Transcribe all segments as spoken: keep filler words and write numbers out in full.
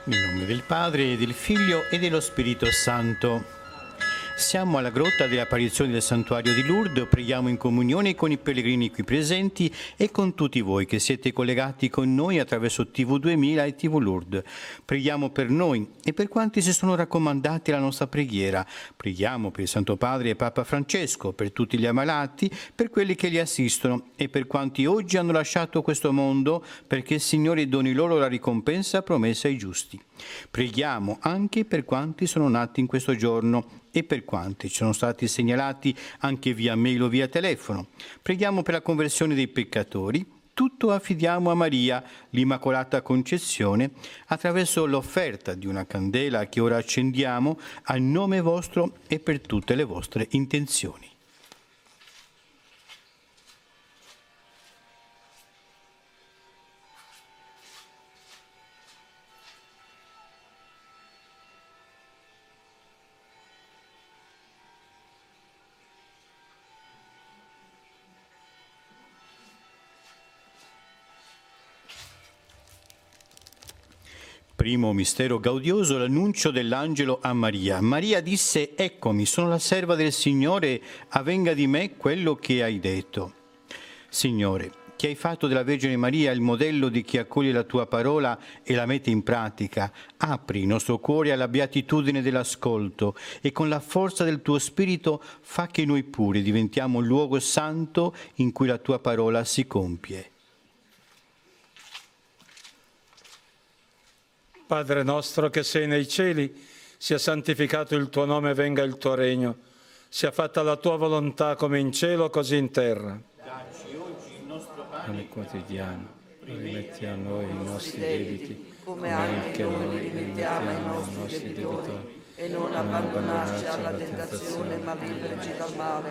Nel nome del Padre, del Figlio e dello Spirito Santo. Siamo alla grotta dell'apparizione del santuario di Lourdes, preghiamo in comunione con i pellegrini qui presenti e con tutti voi che siete collegati con noi attraverso T V duemila e T V Lourdes. Preghiamo per noi e per quanti si sono raccomandati alla nostra preghiera. Preghiamo per il Santo Padre e Papa Francesco, per tutti gli ammalati, per quelli che li assistono e per quanti oggi hanno lasciato questo mondo, perché il Signore doni loro la ricompensa promessa ai giusti. Preghiamo anche per quanti sono nati in questo giorno e per quanti ci sono stati segnalati anche via mail o via telefono. Preghiamo per la conversione dei peccatori. Tutto affidiamo a Maria, l'Immacolata Concezione, attraverso l'offerta di una candela che ora accendiamo a nome vostro e per tutte le vostre intenzioni. Primo mistero gaudioso, l'annuncio dell'angelo a Maria. Maria disse: «Eccomi, sono la serva del Signore, avvenga di me quello che hai detto». Signore, che hai fatto della Vergine Maria il modello di chi accoglie la tua parola e la mette in pratica, apri il nostro cuore alla beatitudine dell'ascolto e con la forza del tuo Spirito fa che noi pure diventiamo un luogo santo in cui la tua parola si compie. Padre nostro che sei nei cieli, sia santificato il tuo nome, venga il tuo regno, sia fatta la tua volontà come in cielo così in terra. Dacci oggi il nostro pane quotidiano, rimetti a noi i nostri debiti, come anche noi rimettiamo ai nostri debitori, e non abbandonarci alla tentazione, ma liberaci dal male.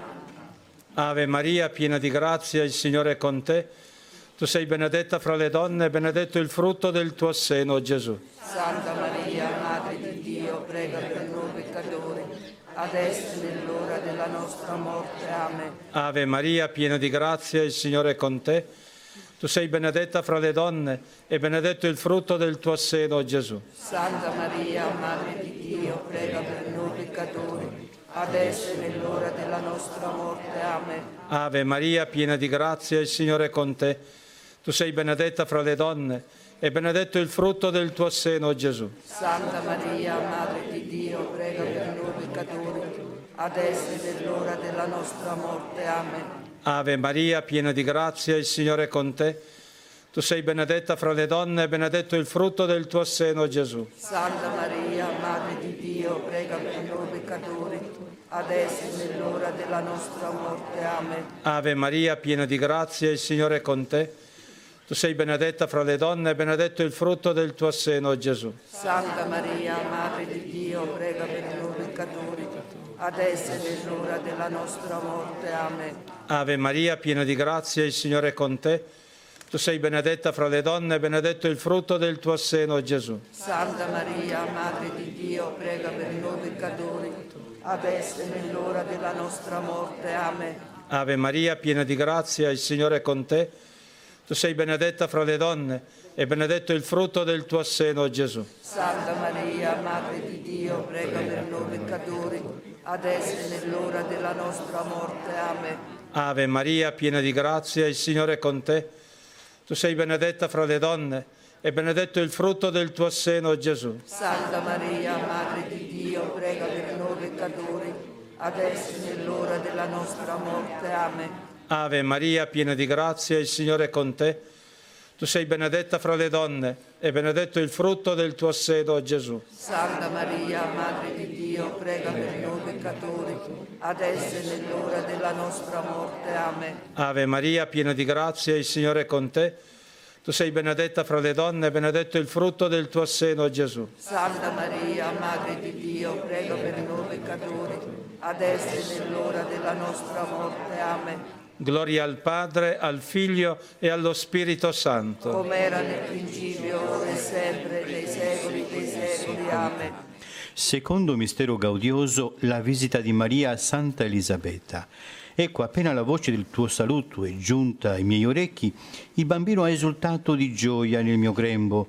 Ave Maria, piena di grazia, il Signore è con te. Tu sei benedetta fra le donne e benedetto il frutto del tuo seno, Gesù. Santa Maria, Madre di Dio, prega per noi peccatori, adesso e nell'ora della nostra morte. Amen. Ave Maria, piena di grazia, il Signore è con te. Tu sei benedetta fra le donne e benedetto il frutto del tuo seno, Gesù. Santa Maria, Madre di Dio, prega per noi peccatori, adesso e nell'ora della nostra morte. Amen. Ave Maria, piena di grazia, il Signore è con te. Tu sei benedetta fra le donne e benedetto il frutto del tuo seno, Gesù. Santa Maria, Madre di Dio, prega per noi peccatori, adesso e nell'ora della nostra morte. Amen. Ave Maria, piena di grazia, il Signore è con te. Tu sei benedetta fra le donne e benedetto il frutto del tuo seno, Gesù. Santa Maria, Madre di Dio, prega per noi peccatori, adesso e nell'ora della nostra morte. Amen. Ave Maria, piena di grazia, il Signore è con te. Tu sei benedetta fra le donne e benedetto il frutto del tuo seno, Gesù. Santa Maria, Madre di Dio, prega per noi peccatori, adesso e nell'ora della nostra morte. Amen. Ave Maria, piena di grazia, il Signore è con te. Tu sei benedetta fra le donne e benedetto il frutto del tuo seno, Gesù. Santa Maria, Madre di Dio, prega per noi peccatori, adesso e nell'ora della nostra morte. Amen. Ave Maria, piena di grazia, il Signore è con te. Tu sei benedetta fra le donne e benedetto il frutto del tuo seno, Gesù. Santa Maria, Madre di Dio, prega per noi peccatori, adesso e nell'ora della nostra morte. Amen. Ave Maria, piena di grazia, il Signore è con te. Tu sei benedetta fra le donne e benedetto il frutto del tuo seno, Gesù. Santa Maria, Madre di Dio, prega per noi peccatori, adesso e nell'ora della nostra morte. Amen. Ave Maria, piena di grazia, il Signore è con te. Tu sei benedetta fra le donne e benedetto il frutto del tuo seno, Gesù. Santa Maria, Madre di Dio, prega per noi peccatori, adesso e nell'ora della nostra morte. Amen. Ave Maria, piena di grazia, il Signore è con te. Tu sei benedetta fra le donne e benedetto il frutto del tuo seno, Gesù. Santa Maria, Madre di Dio, prega per noi peccatori, adesso e nell'ora della nostra morte. Amen. Gloria al Padre, al Figlio e allo Spirito Santo. Come era nel principio, ora e sempre, nei secoli dei secoli. Amen. Secondo mistero gaudioso, la visita di Maria a Santa Elisabetta. Ecco, appena la voce del tuo saluto è giunta ai miei orecchi, il bambino ha esultato di gioia nel mio grembo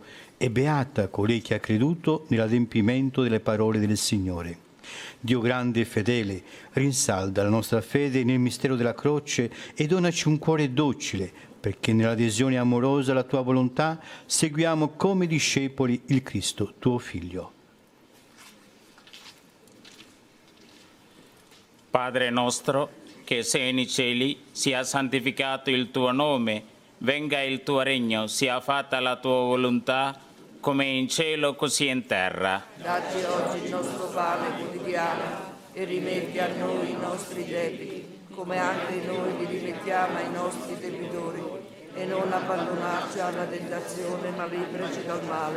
e beata colei che ha creduto nell'adempimento delle parole del Signore. Dio grande e fedele, rinsalda la nostra fede nel mistero della croce e donaci un cuore docile, perché nell'adesione amorosa alla tua volontà seguiamo come discepoli il Cristo, tuo Figlio. Padre nostro, che sei nei cieli, sia santificato il tuo nome, venga il tuo regno, sia fatta la tua volontà, come in cielo così in terra. Dacci oggi il nostro pane quotidiano e rimetti a noi i nostri debiti, come anche noi li rimettiamo ai nostri debitori, e non abbandonarci alla tentazione, ma liberaci dal male.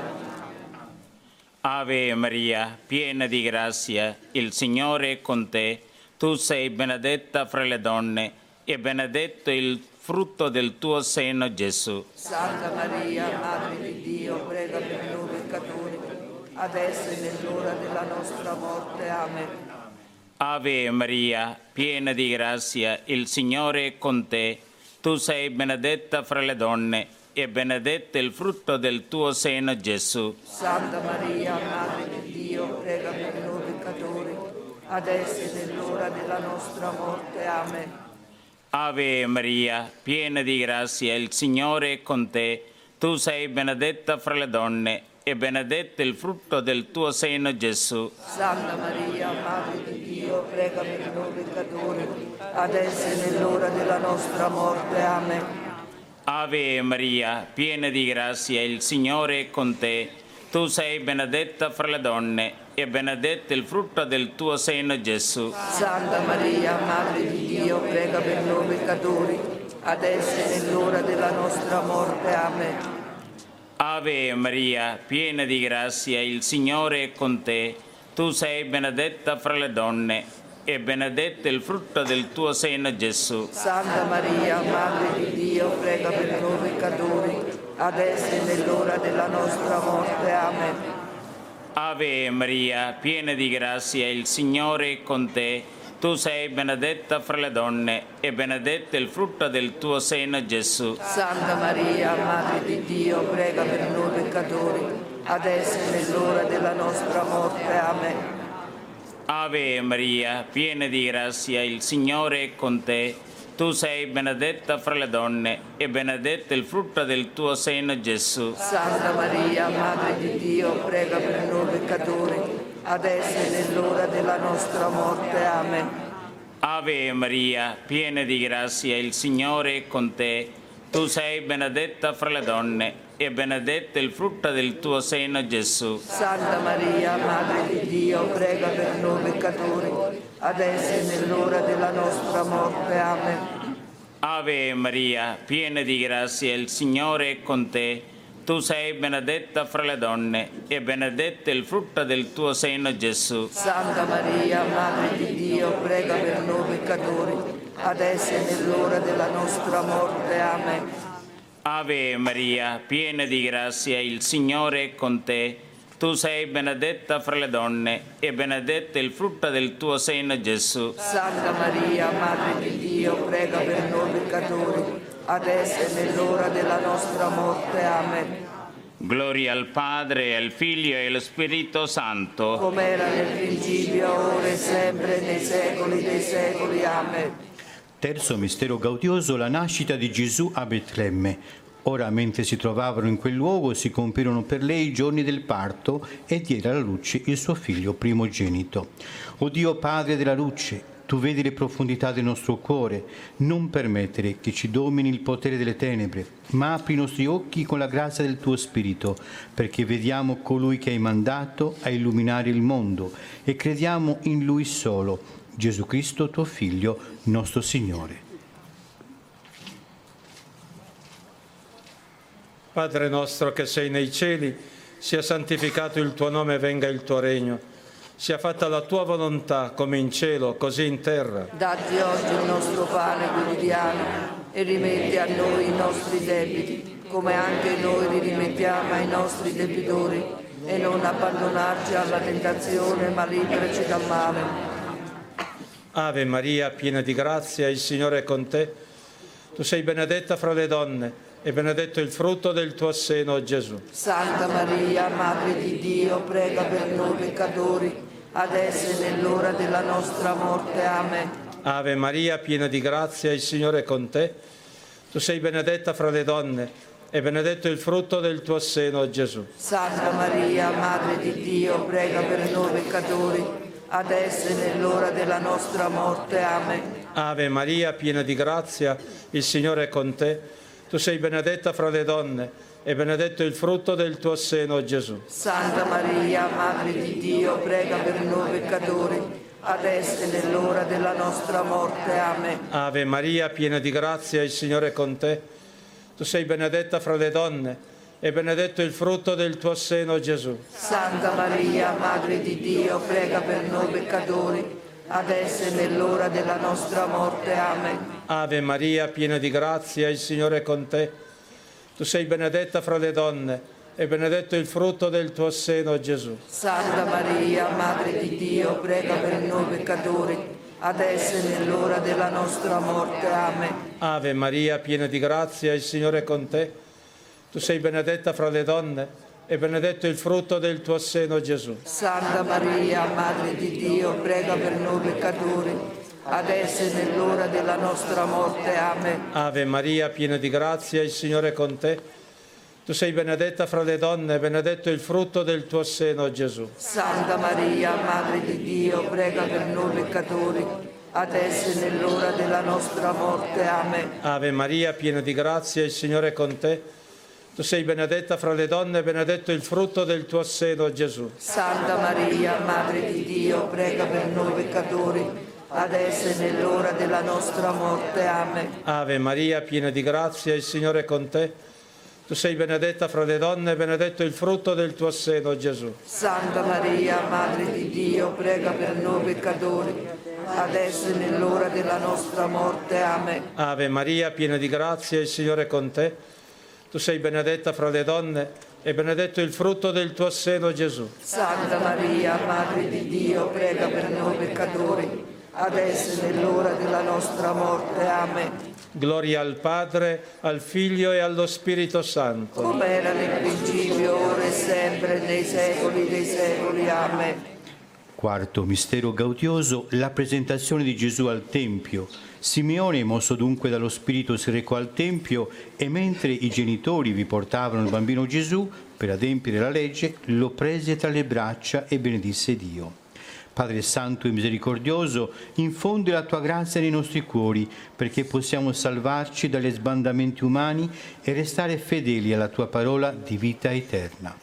Ave Maria, piena di grazia, il Signore è con te. Tu sei benedetta fra le donne, e benedetto il frutto del tuo seno, Gesù. Santa Maria, Madre di Dio, prega per noi peccatori, adesso e nell'ora della nostra morte. Amen. Ave Maria, piena di grazia, il Signore è con te. Tu sei benedetta fra le donne, e benedetto il frutto del tuo seno, Gesù. Santa Maria, Madre di Dio, prega per noi peccatori, adesso e nell'ora della nostra morte. Amen. Ave Maria, piena di grazia, il Signore è con te. Tu sei benedetta fra le donne, e benedetto il frutto del tuo seno, Gesù. Santa Maria, Madre di Dio, prega per noi peccatori, adesso e nell'ora della nostra morte. Amen. Ave Maria, piena di grazia, il Signore è con te. Tu sei benedetta fra le donne, e benedetto il frutto del tuo seno, Gesù. Santa Maria, Madre di Dio, prega per noi peccatori, adesso e nell'ora della nostra morte. Amen. Ave Maria, piena di grazia, il Signore è con te. Tu sei benedetta fra le donne, e benedetto il frutto del tuo seno, Gesù. Santa Maria, Madre di Dio, prega per noi peccatori, adesso e nell'ora della nostra morte. Amen. Ave Maria, piena di grazia, il Signore è con te. Tu sei benedetta fra le donne, e benedetto il frutto del tuo seno, Gesù. Santa Maria, Madre di Dio, prega per noi peccatori, adesso e nell'ora della nostra morte. Amen. Ave Maria, piena di grazia, il Signore è con te. Tu sei benedetta fra le donne, e benedetto il frutto del tuo seno, Gesù. Santa Maria, Madre di Dio, prega per noi peccatori, adesso e nell'ora della nostra morte. Amen. Ave Maria, piena di grazia, il Signore è con te. Tu sei benedetta fra le donne, e benedetto il frutto del tuo seno, Gesù. Santa Maria, Madre di Dio, prega per noi peccatori, adesso e nell'ora della nostra morte. Amen. Ave Maria, piena di grazia, il Signore è con te. Tu sei benedetta fra le donne, e benedetto il frutto del tuo seno, Gesù. Santa Maria, Madre di Dio, prega per noi peccatori, adesso e nell'ora della nostra morte. Amen. Ave Maria, piena di grazia, il Signore è con te. Tu sei benedetta fra le donne, e benedetto il frutto del tuo seno, Gesù. Santa Maria, Madre di Dio, prega per noi peccatori, adesso e nell'ora della nostra morte. Amen. Gloria al Padre, al Figlio e allo Spirito Santo. Come era nel principio, ora e sempre, nei secoli dei secoli. Amen. Terzo mistero gaudioso, la nascita di Gesù a Betlemme. Ora, mentre si trovavano in quel luogo, si compirono per lei i giorni del parto e diede alla luce il suo figlio primogenito. O Dio, Padre della luce, tu vedi le profondità del nostro cuore, non permettere che ci domini il potere delle tenebre, ma apri i nostri occhi con la grazia del tuo Spirito, perché vediamo colui che hai mandato a illuminare il mondo e crediamo in Lui solo, Gesù Cristo, tuo Figlio, nostro Signore. Padre nostro che sei nei cieli, sia santificato il tuo nome, venga il tuo regno. Sia fatta la tua volontà, come in cielo, così in terra. Dacci oggi il nostro pane quotidiano e rimetti a noi i nostri debiti, come anche noi li rimettiamo ai nostri debitori, e non abbandonarci alla tentazione, ma liberaci dal male. Ave Maria, piena di grazia, il Signore è con te. Tu sei benedetta fra le donne, e benedetto il frutto del tuo seno, Gesù. Santa Maria, Madre di Dio, prega per noi peccatori, adesso e nell'ora della nostra morte. Amen. Ave Maria, piena di grazia, il Signore è con te. Tu sei benedetta fra le donne, e benedetto il frutto del tuo seno, Gesù. Santa Maria, Madre di Dio, prega per noi peccatori, adesso e nell'ora della nostra morte. Amen. Ave Maria, piena di grazia, il Signore è con te. Tu sei benedetta fra le donne, e benedetto il frutto del tuo seno, Gesù. Santa Maria, Madre di Dio, prega per noi peccatori, adesso e nell'ora della nostra morte. Amen. Ave Maria, piena di grazia, il Signore è con te. Tu sei benedetta fra le donne, e benedetto il frutto del tuo seno, Gesù. Santa Maria, Madre di Dio, prega per noi peccatori, adesso e nell'ora della nostra morte. Amen. Ave Maria, piena di grazia, il Signore è con te. Tu sei benedetta fra le donne, e benedetto il frutto del tuo seno, Gesù. Santa Maria, Madre di Dio, prega per noi peccatori, adesso e nell'ora della nostra morte. Amen. Ave Maria, piena di grazia, il Signore è con te. Tu sei benedetta fra le donne, e benedetto il frutto del tuo seno, Gesù. Santa Maria, Madre di Dio, prega per noi peccatori, adesso e nell'ora della nostra morte. Amen. Ave Maria, piena di grazia, il Signore è con te. Tu sei benedetta fra le donne, e benedetto il frutto del tuo seno, Gesù. Santa Maria, Madre di Dio, prega per noi peccatori, adesso e nell'ora della nostra morte. Amen. Ave Maria, piena di grazia, il Signore è con te. Tu sei benedetta fra le donne, e benedetto il frutto del tuo seno, Gesù. Santa Maria, Madre di Dio, prega per noi peccatori, adesso e nell'ora della nostra morte. Amen. Ave Maria, piena di grazia, il Signore è con te. Tu sei benedetta fra le donne, e benedetto il frutto del tuo seno, Gesù. Santa Maria, Madre di Dio, prega per noi peccatori, adesso e nell'ora della nostra morte. Amen. Ave Maria, piena di grazia, il Signore è con te. Tu sei benedetta fra le donne, e benedetto il frutto del tuo seno, Gesù. Santa Maria, Madre di Dio, prega per noi peccatori, adesso e nell'ora della nostra morte. Amen. Gloria al Padre, al Figlio e allo Spirito Santo. Come era nel principio, ora e sempre, nei secoli dei secoli. Amen. Quarto mistero gaudioso, la presentazione di Gesù al Tempio. Simeone, mosso dunque dallo Spirito, si recò al Tempio e mentre i genitori vi portavano il bambino Gesù per adempiere la legge, lo prese tra le braccia e benedisse Dio. Padre Santo e Misericordioso, infondi la Tua grazia nei nostri cuori perché possiamo salvarci dagli sbandamenti umani e restare fedeli alla Tua parola di vita eterna.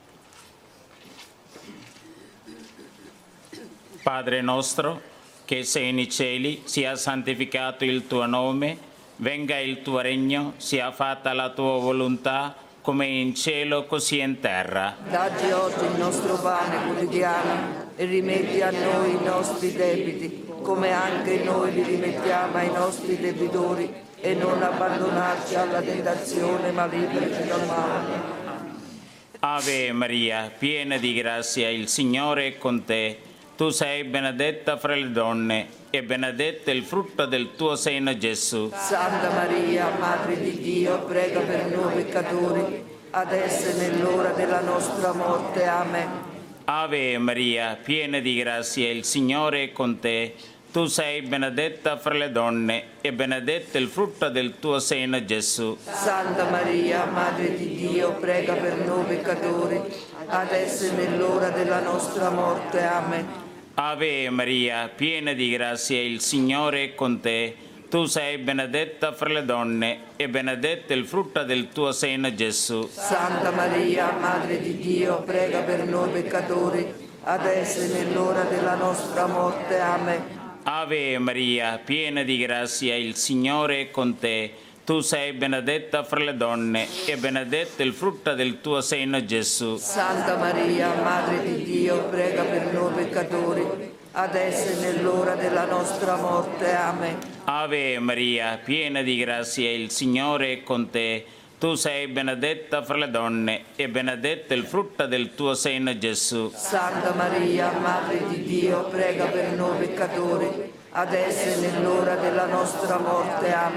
Padre nostro, che sei nei cieli, sia santificato il tuo nome, venga il tuo regno, sia fatta la tua volontà, come in cielo così in terra. Dacci oggi il nostro pane quotidiano e rimetti a noi i nostri debiti, come anche noi li rimettiamo ai nostri debitori, e non abbandonarci alla tentazione, ma liberaci dal male. Ave Maria, piena di grazia, il Signore è con te. Tu sei benedetta fra le donne, e benedetto il frutto del tuo seno, Gesù. Santa Maria, Madre di Dio, prega per noi peccatori, adesso e nell'ora della nostra morte. Amen. Ave Maria, piena di grazia, il Signore è con te. Tu sei benedetta fra le donne, e benedetto il frutto del tuo seno, Gesù. Santa Maria, Madre di Dio, prega per noi peccatori, adesso e nell'ora della nostra morte. Amen. Ave Maria, piena di grazia, il Signore è con te. Tu sei benedetta fra le donne, e benedetto il frutto del tuo seno, Gesù. Santa Maria, Madre di Dio, prega per noi peccatori, adesso e nell'ora della nostra morte. Amen. Ave Maria, piena di grazia, il Signore è con te. Tu sei benedetta fra le donne, e benedetto il frutto del tuo seno, Gesù. Santa Maria, Madre di Dio, prega per noi peccatori, adesso e nell'ora della nostra morte. Amen. Ave Maria, piena di grazia, il Signore è con te. Tu sei benedetta fra le donne, e benedetto il frutto del tuo seno, Gesù. Santa Maria, Madre di Dio, prega per noi peccatori, adesso e nell'ora della nostra morte. Amen.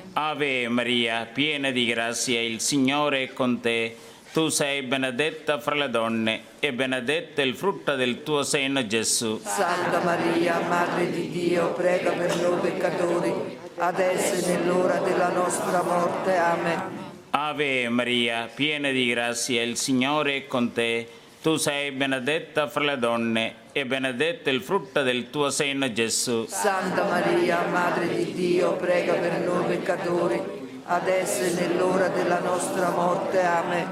Ave Maria, piena di grazia, il Signore è con te. Tu sei benedetta fra le donne e benedetto il frutto del tuo seno, Gesù. Santa Maria, Madre di Dio, prega per noi peccatori, adesso e nell'ora della nostra morte. Amen. Ave Maria, piena di grazia, il Signore è con te. Tu sei benedetta fra le donne e benedetto il frutto del tuo seno, Gesù. Santa Maria, Madre di Dio, prega per noi peccatori, adesso e nell'ora della nostra morte. Amen.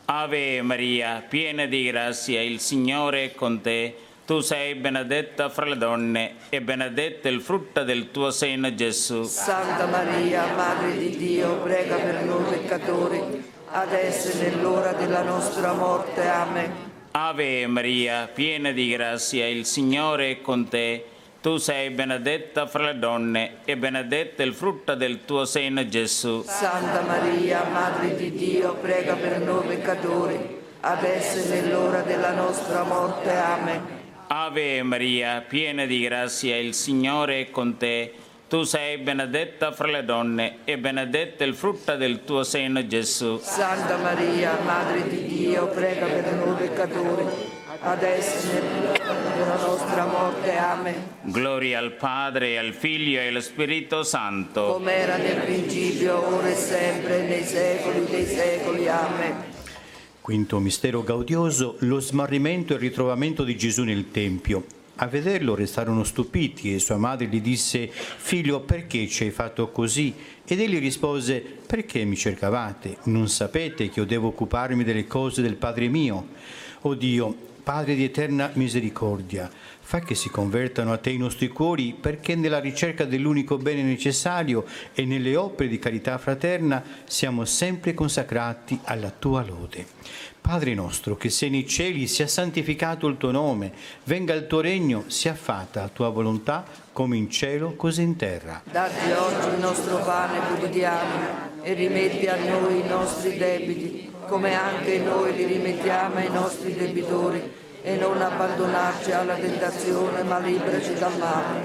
Ave Maria, piena di grazia, il Signore è con te. Tu sei benedetta fra le donne e benedetto il frutto del tuo seno, Gesù. Santa Maria, Madre di Dio, prega per noi peccatori, adesso e nell'ora della nostra morte. Amen. Ave Maria, piena di grazia, il Signore è con te. Tu sei benedetta fra le donne e benedetto il frutto del tuo seno, Gesù. Santa Maria, Madre di Dio, prega per noi peccatori, adesso e nell'ora della nostra morte. Amen. Ave Maria, piena di grazia, il Signore è con te. Tu sei benedetta fra le donne e benedetto il frutto del tuo seno, Gesù. Santa Maria, Madre di Dio, prega per noi peccatori, adesso e nell'ora della nostra morte. Amen. Gloria al Padre, al Figlio e allo Spirito Santo. Come era nel principio, ora e sempre, nei secoli dei secoli. Amen. Quinto mistero gaudioso, lo smarrimento e il ritrovamento di Gesù nel Tempio. A vederlo restarono stupiti e sua madre gli disse: «Figlio, perché ci hai fatto così?» Ed egli rispose: «Perché mi cercavate? Non sapete che io devo occuparmi delle cose del Padre mio? O Dio, Padre di eterna misericordia, fa che si convertano a te i nostri cuori, perché nella ricerca dell'unico bene necessario e nelle opere di carità fraterna siamo sempre consacrati alla tua lode. Padre nostro che sei nei cieli, sia santificato il tuo nome, venga il tuo regno, sia fatta la tua volontà, come in cielo, così in terra. Dacci oggi il nostro pane quotidiano e rimetti a noi i nostri debiti, come anche noi li rimettiamo ai nostri debitori, e non abbandonarci alla tentazione, ma liberaci dal male.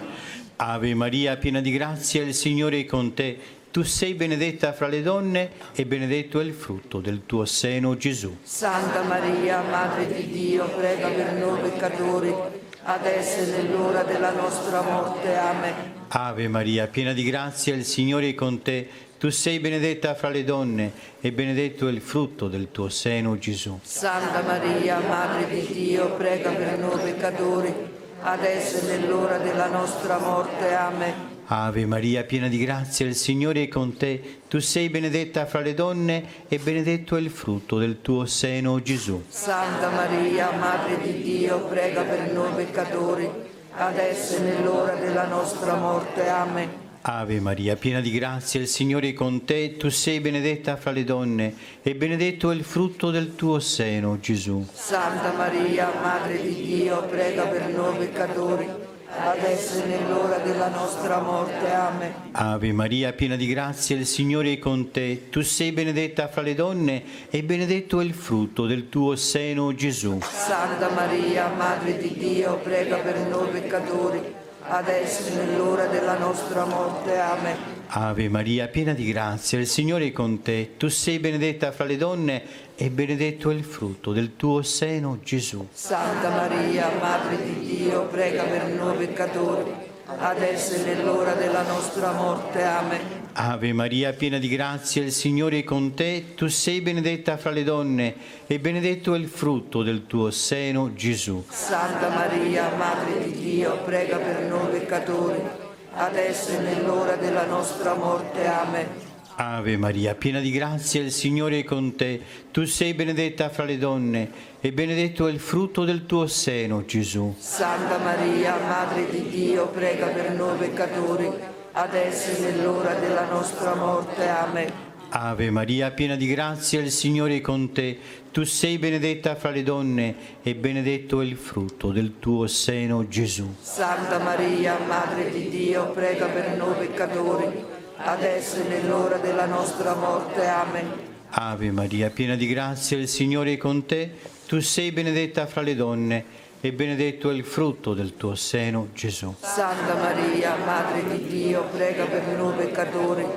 Ave Maria, piena di grazia, il Signore è con te. Tu sei benedetta fra le donne e benedetto è il frutto del tuo seno, Gesù. Santa Maria, Madre di Dio, prega per noi peccatori, adesso e nell'ora della nostra morte. Amen. Ave Maria, piena di grazia, il Signore è con te. Tu sei benedetta fra le donne e benedetto è il frutto del tuo seno, Gesù. Santa Maria, Madre di Dio, prega per noi peccatori, adesso e nell'ora della nostra morte. Amen. Ave Maria, piena di grazia, il Signore è con te. Tu sei benedetta fra le donne e benedetto è il frutto del tuo seno, Gesù. Santa Maria, Madre di Dio, prega per noi peccatori, adesso e nell'ora della nostra morte. Amen. Ave Maria, piena di grazia, il Signore è con te. Tu sei benedetta fra le donne e benedetto è il frutto del tuo seno, Gesù. Santa Maria, Madre di Dio, prega per noi peccatori, adesso e nell'ora della nostra morte. Amen. Ave Maria, piena di grazia, il Signore è con te. Tu sei benedetta fra le donne e benedetto è il frutto del tuo seno, Gesù. Santa Maria, Madre di Dio, prega per noi peccatori, adesso e nell'ora della nostra morte. Amen. Ave Maria, piena di grazia, il Signore è con te. Tu sei benedetta fra le donne e benedetto è il frutto del tuo seno, Gesù. Santa Maria, Madre di Dio, prega per noi peccatori, adesso e nell'ora della nostra morte. Amen. Ave Maria, piena di grazia, il Signore è con te. Tu sei benedetta fra le donne e benedetto è il frutto del tuo seno, Gesù. Santa Maria, Madre di Dio, prega per noi peccatori, adesso e nell'ora della nostra morte. Amen. Ave Maria, piena di grazia, il Signore è con te. Tu sei benedetta fra le donne e benedetto è il frutto del tuo seno, Gesù. Santa Maria, Madre di Dio, prega per noi peccatori, adesso e nell'ora della nostra morte. Amen. Ave Maria, piena di grazia, il Signore è con te. Tu sei benedetta fra le donne e benedetto è il frutto del tuo seno, Gesù. Santa Maria, Madre di Dio, prega per noi peccatori, adesso e nell'ora della nostra morte. Amen. Ave Maria, piena di grazia, il Signore è con te. Tu sei benedetta fra le donne e benedetto è il frutto del tuo seno, Gesù. Santa Maria, Madre di Dio, prega per noi peccatori,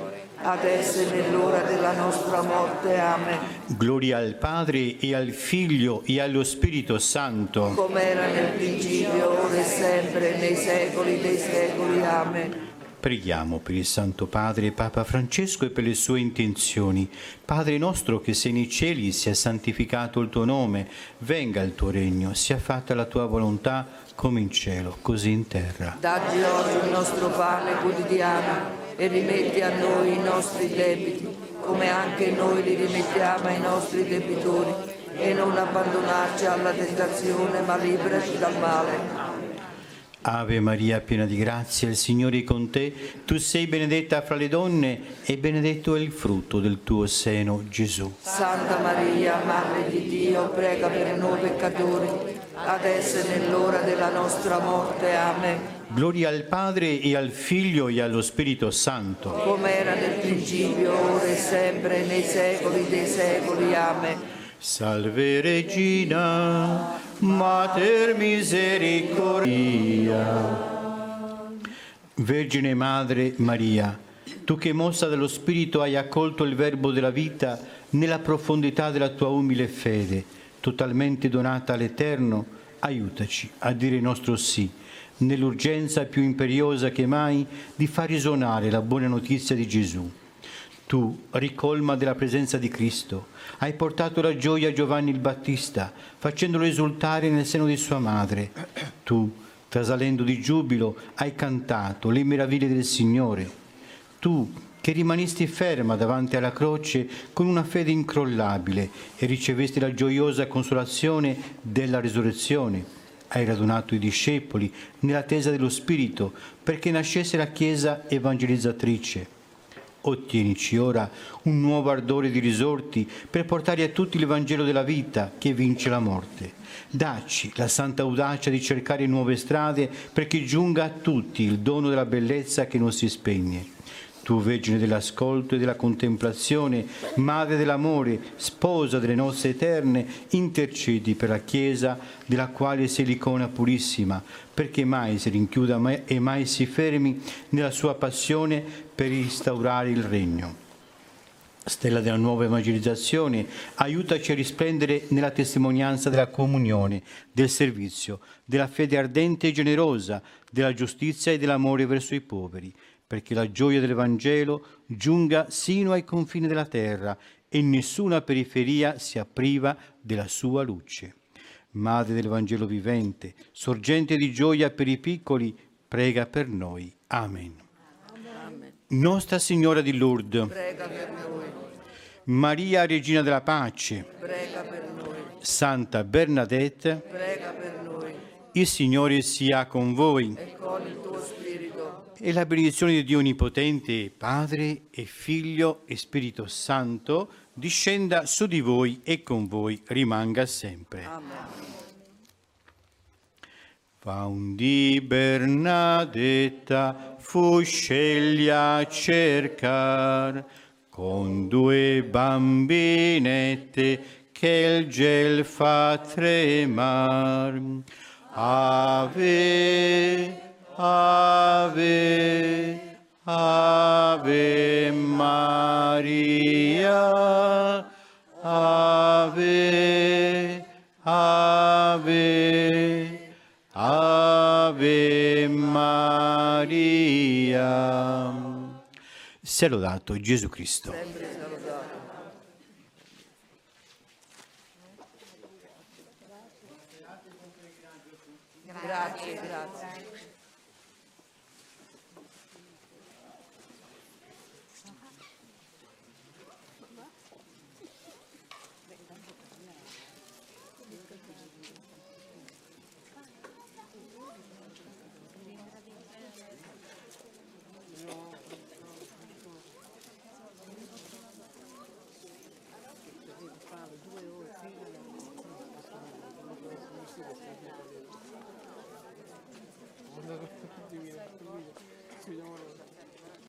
adesso e nell'ora della nostra morte. Amen. Gloria al Padre e al Figlio e allo Spirito Santo. Come era nel principio, ora e sempre, nei secoli dei secoli. Amen. Preghiamo per il Santo Padre Papa Francesco e per le sue intenzioni. Padre nostro che sei nei cieli, sia santificato il tuo nome, venga il tuo regno, sia fatta la tua volontà come in cielo, così in terra. Dacci oggi il nostro pane quotidiano e rimetti a noi i nostri debiti, come anche noi li rimettiamo ai nostri debitori, e non abbandonarci alla tentazione, ma liberaci dal male. Ave Maria, piena di grazia, il Signore è con te. Tu sei benedetta fra le donne e benedetto è il frutto del tuo seno, Gesù. Santa Maria, Madre di Dio, prega per noi peccatori, adesso e nell'ora della nostra morte. Amen. Gloria al Padre e al Figlio e allo Spirito Santo. Come era nel principio, ora e sempre, nei secoli dei secoli. Amen. Salve Regina, Mater Misericordia. Vergine Madre Maria, tu che mossa dallo Spirito hai accolto il Verbo della vita nella profondità della tua umile fede, totalmente donata all'Eterno, aiutaci a dire il nostro sì, nell'urgenza più imperiosa che mai di far risuonare la buona notizia di Gesù. Tu, ricolma della presenza di Cristo, hai portato la gioia a Giovanni il Battista, facendolo esultare nel seno di sua madre. Tu, trasalendo di giubilo, hai cantato le meraviglie del Signore. Tu, che rimanisti ferma davanti alla croce con una fede incrollabile e ricevesti la gioiosa consolazione della risurrezione, hai radunato i discepoli nell'attesa dello Spirito perché nascesse la Chiesa evangelizzatrice. Ottienici ora un nuovo ardore di risorti per portare a tutti il Vangelo della vita che vince la morte. Dacci la santa audacia di cercare nuove strade perché giunga a tutti il dono della bellezza che non si spegne. Tu, Vergine dell'ascolto e della contemplazione, Madre dell'amore, Sposa delle nozze eterne, intercedi per la Chiesa della quale sei l'icona purissima, perché mai si rinchiuda e mai si fermi nella sua passione per instaurare il regno. Stella della nuova evangelizzazione, aiutaci a risplendere nella testimonianza della comunione, del servizio, della fede ardente e generosa, della giustizia e dell'amore verso i poveri, perché la gioia del Vangelo giunga sino ai confini della terra e nessuna periferia sia priva della sua luce. Madre del Vangelo vivente, sorgente di gioia per i piccoli, prega per noi. Amen. Amen. Nostra Signora di Lourdes, prega per noi. Maria, Regina della Pace, prega per noi. Santa Bernadette, prega per noi. Il Signore sia con voi. E con il tuo spirito. E la benedizione di Dio Onnipotente, Padre e Figlio e Spirito Santo, discenda su di voi e con voi rimanga sempre. Amen. Faundi Bernadetta fu scegli a cercar con due bambinette che il gel fa tremar. Ave, Ave, Ave Maria, Ave, Ave, Ave Maria. Sia lodato Gesù Cristo. Sempre salutato. Grazie, grazie.